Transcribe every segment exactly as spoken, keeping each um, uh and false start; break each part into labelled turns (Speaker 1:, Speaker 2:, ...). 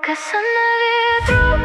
Speaker 1: Коса на ветру.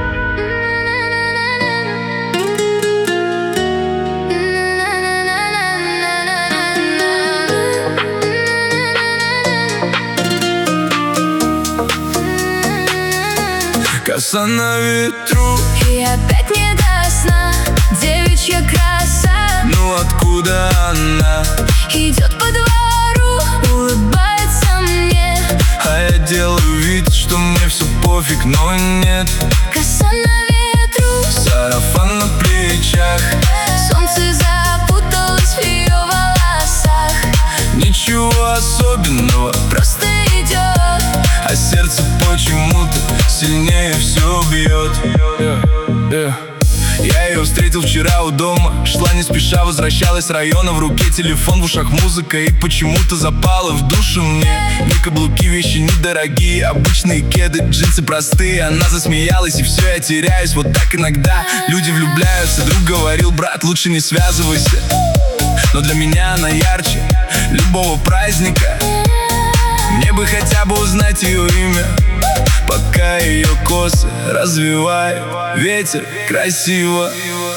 Speaker 2: Коса на ветру.
Speaker 1: И опять не до сна девичья краса.
Speaker 2: Ну откуда она?
Speaker 1: Идет по двору, улыбается мне,
Speaker 2: а я делаю вид, что мне все пофиг, но нет.
Speaker 1: Коса на ветру,
Speaker 2: сарафан на плечах,
Speaker 1: солнце запуталось в ее волосах.
Speaker 2: Ничего особенного,
Speaker 1: просто идет,
Speaker 2: а сердце почему-то сильнее все бьет. yeah, yeah. Я ее встретил вчера у дома, шла не спеша, возвращалась с района. В руке телефон, в ушах музыка, и почему-то запала в душу мне. Ни каблуки, вещи недорогие, обычные кеды, джинсы простые. Она засмеялась, и все, я теряюсь. Вот так иногда люди влюбляются. Друг говорил: брат, лучше не связывайся. Но для меня она ярче любого праздника. Мне бы хотя бы узнать ее имя, пока ее косы развивает ветер красиво.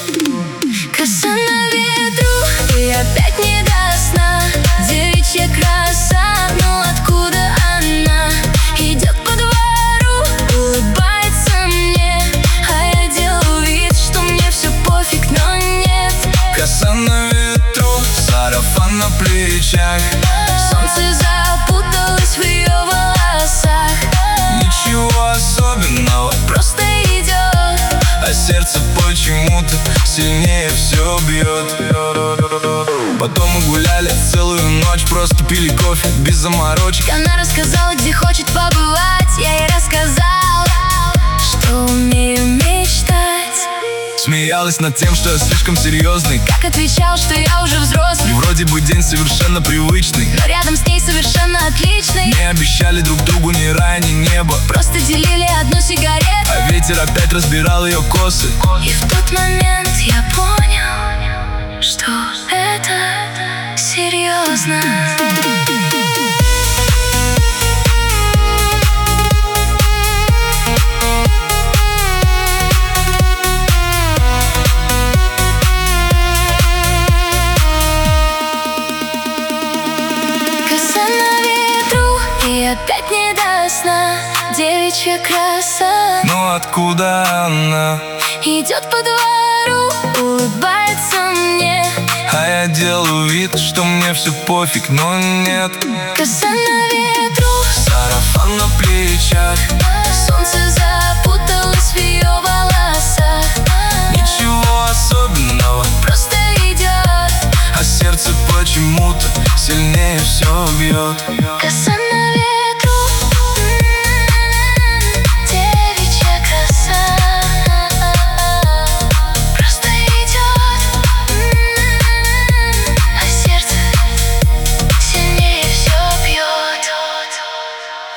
Speaker 1: Коса на ветру, и опять не до сна девичья краса. Но откуда она? Идет по двору, улыбается мне, а я делаю вид, что мне все пофиг, но нет.
Speaker 2: Коса на ветру, сарафан на плечах,
Speaker 1: солнце запуталось в ее волосах.
Speaker 2: Ничего особенного,
Speaker 1: просто идет,
Speaker 2: а сердце почему-то сильнее все бьет. Потом мы гуляли целую ночь, просто пили кофе без заморочек.
Speaker 1: Она рассказала, где хочет побывать. Я ей рассказал, что умею мечтать.
Speaker 2: Смеялась над тем, что я слишком серьезный,
Speaker 1: как отвечал, что я уже взрослый.
Speaker 2: И вроде бы день совершенно привычный,
Speaker 1: но рядом с ней совершенно отличный.
Speaker 2: Не обещали друг другу ни рая, ни небо,
Speaker 1: просто делили одну сигарету.
Speaker 2: А ветер опять разбирал ее косы.
Speaker 1: И в тот момент я понял, что это серьезно. И опять не до сна девичья краса.
Speaker 2: Ну откуда она?
Speaker 1: Идет по двору, улыбается мне,
Speaker 2: а я делаю вид, что мне все пофиг, но нет.
Speaker 1: Коса на ветру,
Speaker 2: сарафан на плечах,
Speaker 1: солнце запуталось в ее волосах.
Speaker 2: Ничего особенного,
Speaker 1: просто идет,
Speaker 2: а сердце почему-то сильнее все бьет.
Speaker 1: Коса